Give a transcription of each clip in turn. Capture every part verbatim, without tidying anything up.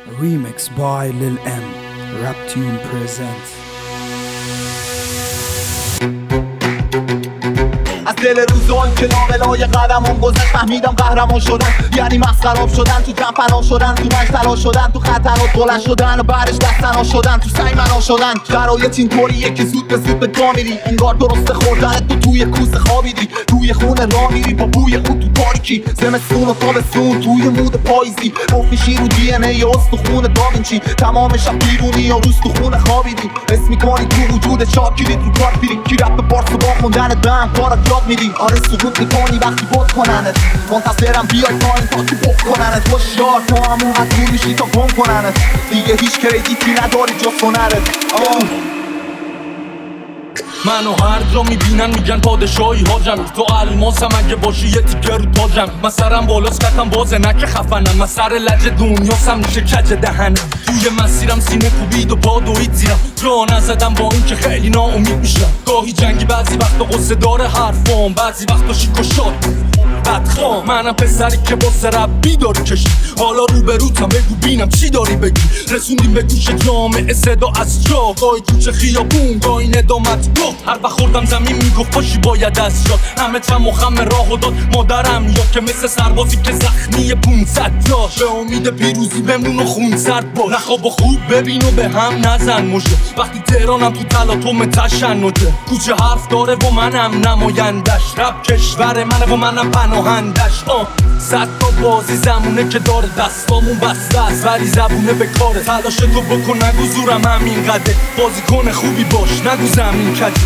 Remix by Lil M. Raptune presents. از دل روزان که ناملای قدمون گذشت فهمیدم قهرمان شدن یعنی مسخراب شدن، تو جمع فنا شدن، تو مشتلا شدن، تو خطرات بلند شدن و بعدش دستنا شدن، تو سعی منا شدن. شرایط اینطوریه که زود به زود به جا میری، انگار درست خوردن تو توی کوسه خوابیدی، توی خونه راه میری با بوی خود تو تاریکی، زمستون و تابستون توی مود پاییزی، مفیشی رو دی ان ای استخون داوینچی، تمام شب بیرونی و روز تو خونه خوابیدی، حس میکنی تو وجود شاکیری تو کار پیری، کی رپ بارس با خوندن دم کارات یاد میدی. آره سقوط میکنی وقتی بود کننت، منتظرم بیای پایین تا که بود کننت، هوشیار تو همون حتمون میشی تا گم کننت، دیگه هیچ کردیتی نداری جز هنرت. منو هر جا میبینن میگن پادشاهی حاجم، تو الماسم اگه باشی یه تیکه رو تاجم، من سرم بالاست کتم بازه نکه خفنم، من سر لج دنیاسم میشه کج دهنم، توی مسیرم سینه کوبید و پا دوید زیرم، جا نزدم با این که خیلی ناامید میشم، گاهی جنگی بعضی وقتا قصه داره حرفام، بعضی وقتا شیک و شاد بدخوام، منم پسری که با سربی داری کشی، حالا رو به روتم بگو بینم چی داری بگی، رسوندیم به گوش جامعه صدا از جا، گاهی کوچه خیابون گاهی ندامت گفت، هر وقت خوردم زمین میگفت پاشی باید از شاد، همه چم و خم راهو داد مادرم یا که مثل سربازی که زخمی پونصد جاش، به امید پیروزی بمون و خون سرد باش، نخواب و خوب ببین و به هم نزن مژه، وقتی تهرانم تو تلاطم تشنجه، کوچه حرف داره و منم نمایندش، رپ کشور منه و منم پناهندش، آه صد تا بازی زمونه که داره دستامون بسته است ولی زبونه به کاره، تلاش تو بکن نگو زورم همین قده، بازیکن خوبی باش نگو زمین کجی،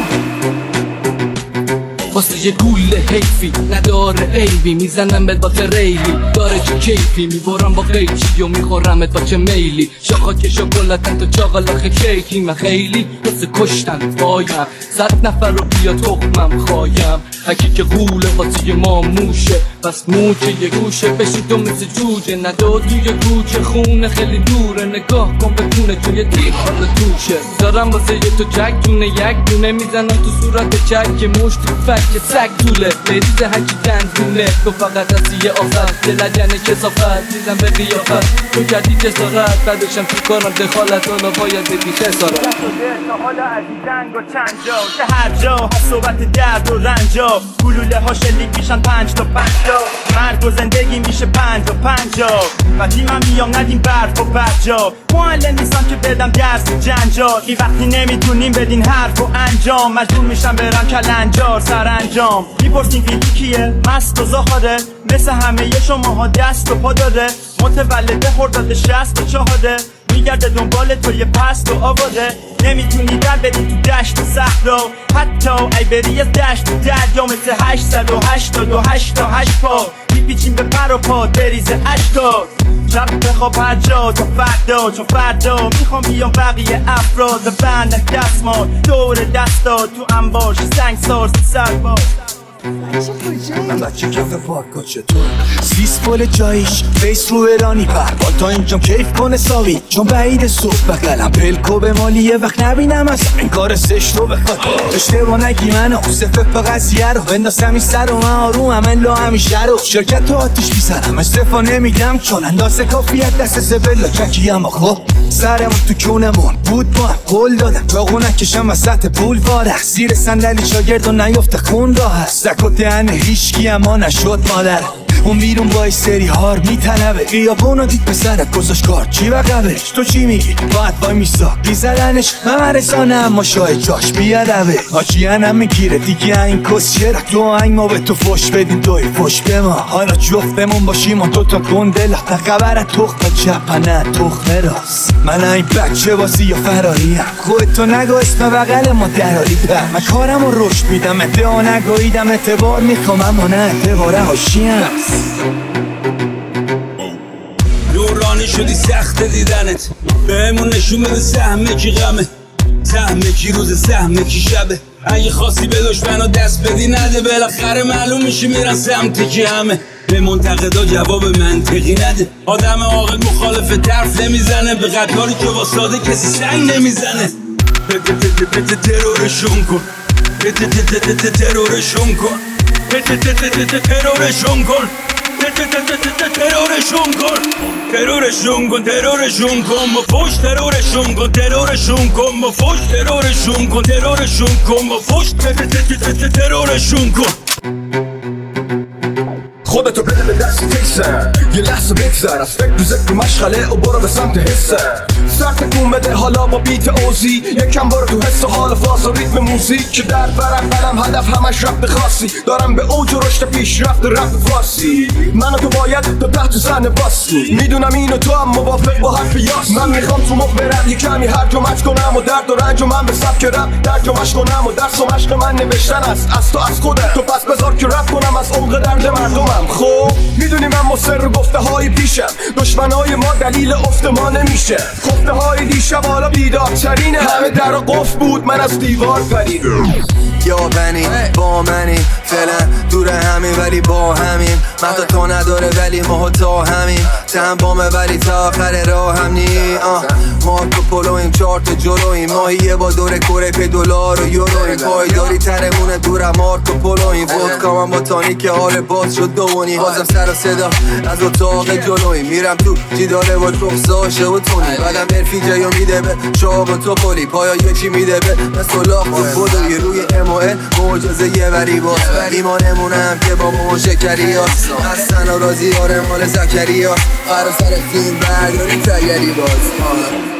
واسه یه گوله حیفی نداره عیبی، میزنم بهت با ریلی داره چه کیفی، میبرم با قیچی و میخورمت با چه میلی، شاخا که شکلاتن تو چاقالاخه کیکی، من خیلی واسه کشتن پایم، صد نفر رو بیا تخمم خوایم، هکی که غوله واسه ما موشه، پس موچه یه گوشه بشی تو مثل جوجه، نداد توی کوچه خونه خیلی دوره، نگاه کن بتونه توی دیگ حالا توشه، دارم واسه یه تو جک جونه یک دونه، میزنم تو صورت چک که مشت فک که سگ دوله، بریز هکی دندونه، تو فقط هستی یه آفت، دلجنه کسافت، دیزم به قیافت، تو کردی جسارت، بعدشم تو کارم دخالت، حالا باید بدی خسارت، تا حالا از این جنگ و چند جا که هر جا هست صحبت درد و رنجا، گلوله ها شلیک میشن پنج تا پنج جا، مرگ و زندگی میشه پنج و پنجا، و تیمم میام ندیم برف و برجا، معلم نیستم که بدم درس جنجال، این وقتی نمیتونیم بدین حرف و انجام، مجبور میشم برم کلنجار سرانجام، میپرسین فیلی کیه؟ مست و زاخاره، مثل همه شماها دست و پا داره، متولد خرداد شصت و چهاره، میگرده دنبال تو یه پست و آواره، نمیتونی در بدی تو دشت و صحرا، حتی ای بری از دشت و دریا، مثل هشتصد و هشتاد و هشت تا هشت پا، میپیچیم به پر و پا بریز اشتاد، شب بخواب هر جا تا فردا، چون فردا میخوام بیام بقیه افراد و بندن دستمال دور دستا، تو انباش سنگ سارس سرباز، من بچه کف پارکا چطور سیس پل جاییش فیس رو ایرانی پر با تا اینجام کیف کنه ساوی، چون بعید صبح بقلم پلکو به مالی یه وقت نبینم از این کار سشت رو بخواد اشتباه نگی منو صفه پا قضیه رو بندازم این سر و من آروم عملو همیشه رو شرکت تو آتیش بیزنم استفا نمیدم چون اندازه کافیت دست زبلا چکیم آخو سرمون تو کونمون بود با هم قول دادم چاقو نکشم از سطح پول واره، زیر صندلی شاگرد و نیفته خون راه هست، زک و دهن هیچکی اما نشد مادر، اون بیرون با سری هار میتنبه، خیابونو دید پسرت گذاشت کار چی بقبهش، تو چی میگی؟ باید وای میسا بیزدنش من رسانه اما شاید جاش بیادبه، آجی انم میگیره دیگه این کس چرا تو آهنگ ما به تو فش بدیم توی فش به ما، حالا جفتمون باشیم و دوتا گنده لخت قبرت تخم چپنه تخم راست، من این بچه بازی یا فراریم، خودتو نگو اسم بغل ما دراری پر، من کارم رو رشد میدم ادعا نگویدم اعتبار میخوام اما نه اعتباره هاشیم دورانی شدی سخت دیدنت، بهمون نشون بده سهمه کی غمه، سهمه کی روز سهمه کی شبه، اگه خواستی به دشمنو دست بدی نده، بالاخره معلوم میشه میرن سمت کی همه، به منتقدا جواب منطقی نده، آدم عاقل مخالف طرف نمیزنه، به قطاری که واساده کسی سنگ نمیزنه، ترورشون کن ترورشون کن ترورشون کن ترورشون کن ترورشون کن ترورشون کن با فوش ترورشون کن ترورشون کن با فوش ترورشون کن ترورشون کن با فوش ترورشون کن خودتو بده به دست تکسن یه لحظه بگذر از فکر ذکر مشغله و برو به سمت حسن سر تکون بده حالا با بیت اوزی یکم برو تو حس و حال فاز و ریتم موزیک که در برم برم هدف همش رفت خاصی دارم به اوج و رشد پیشرفت رفت فارسی من و تو باید تا تحت زن باسی میدونم اینو تو هم موافق با حرف یاس من میخوام تو مخ برم یه کمی هرجمت کنم و درد و رنج و من به سبک رپ ترجمه‌اش کنم و درس و مشق من نوشتن است از تو از خودت تو پس بذار که رپ کنم از عمق درد مردمم خب میدونی من مصر گفته های پیشم دشمنای ما دلیل افت ما نمیشه خفته های دیشب حالا بیدارترینه همه در و قفل بود من از دیوار پریدم یا بنی با منی فعلا دور همین ولی با همین مهدا تو نداره ولی ما تا همین تهم بامه ولی تا آخر راه هم نی مارکو پولویم چارت جلویم ماهیه با دور کوره پی دلار و یورویم پایداری ترمونه دورم مارکو پولویم ودکا من با تانیک حال باز شد دوونی بازم سر و صدا از اتاق جلویم میرم تو جیداره با رخصاشه و تونی بعدم ارفی جایو میده به شاب و توپولی پایا یکی میده به مسلاخ و خودوی روی امو معجزه یه وری باز ایمانمونم که با مو شکری هاست حسن و رازی آره مال زکری ها فرا سر فیلم برداری تگری باز